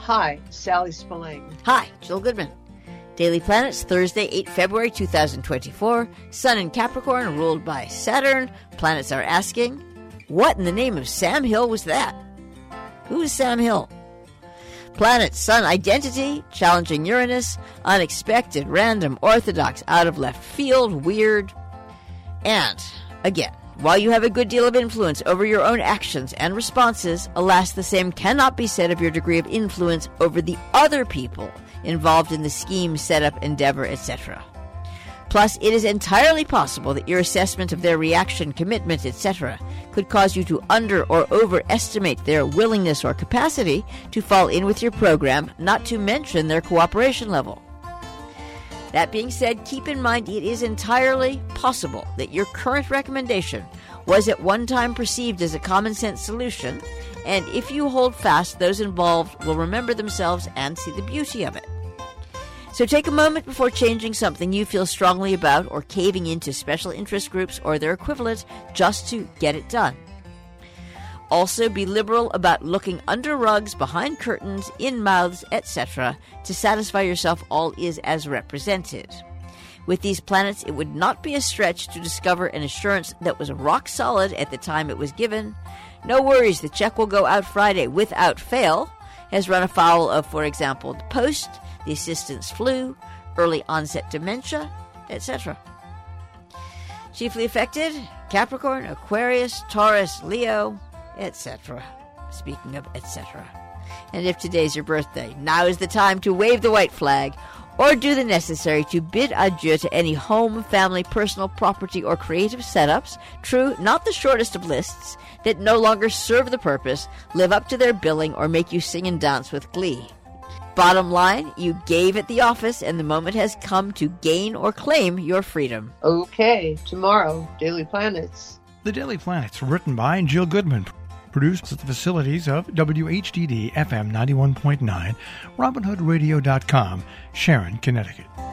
Hi, Sally Spillane. Hi, Jill Goodman. Daily Planets, Thursday, 8 February 2024. Sun in Capricorn, ruled by Saturn. Planets are asking, what in the name of Sam Hill was that? Who is Sam Hill? Planet, Sun, identity, challenging Uranus, unexpected, random, orthodox, out of left field, weird. And, again, while you have a good deal of influence over your own actions and responses, alas, the same cannot be said of your degree of influence over the other people involved in the scheme, setup, endeavor, etc. Plus, it is entirely possible that your assessment of their reaction, commitment, etc. could cause you to under or overestimate their willingness or capacity to fall in with your program, not to mention their cooperation level. That being said, keep in mind it is entirely possible that your current recommendation was at one time perceived as a common sense solution, and if you hold fast, those involved will remember themselves and see the beauty of it. So take a moment before changing something you feel strongly about or caving into special interest groups or their equivalent just to get it done. Also, be liberal about looking under rugs, behind curtains, in mouths, etc. to satisfy yourself all is as represented. With these planets, it would not be a stretch to discover an assurance that was rock solid at the time it was given. No worries, the check will go out Friday without fail, has run afoul of, for example, the post, the assistant's flu, early onset dementia, etc. Chiefly affected, Capricorn, Aquarius, Taurus, Leo, etc. Speaking of etc. And if today's your birthday, now is the time to wave the white flag or do the necessary to bid adieu to any home, family, personal, property, or creative setups, true, not the shortest of lists, that no longer serve the purpose, live up to their billing, or make you sing and dance with glee. Bottom line, you gave at the office, and the moment has come to gain or claim your freedom. Okay, tomorrow, Daily Planets. The Daily Planets, written by Jill Goodman. Produced at the facilities of WHDD FM 91.9, RobinHoodRadio.com, Sharon, Connecticut.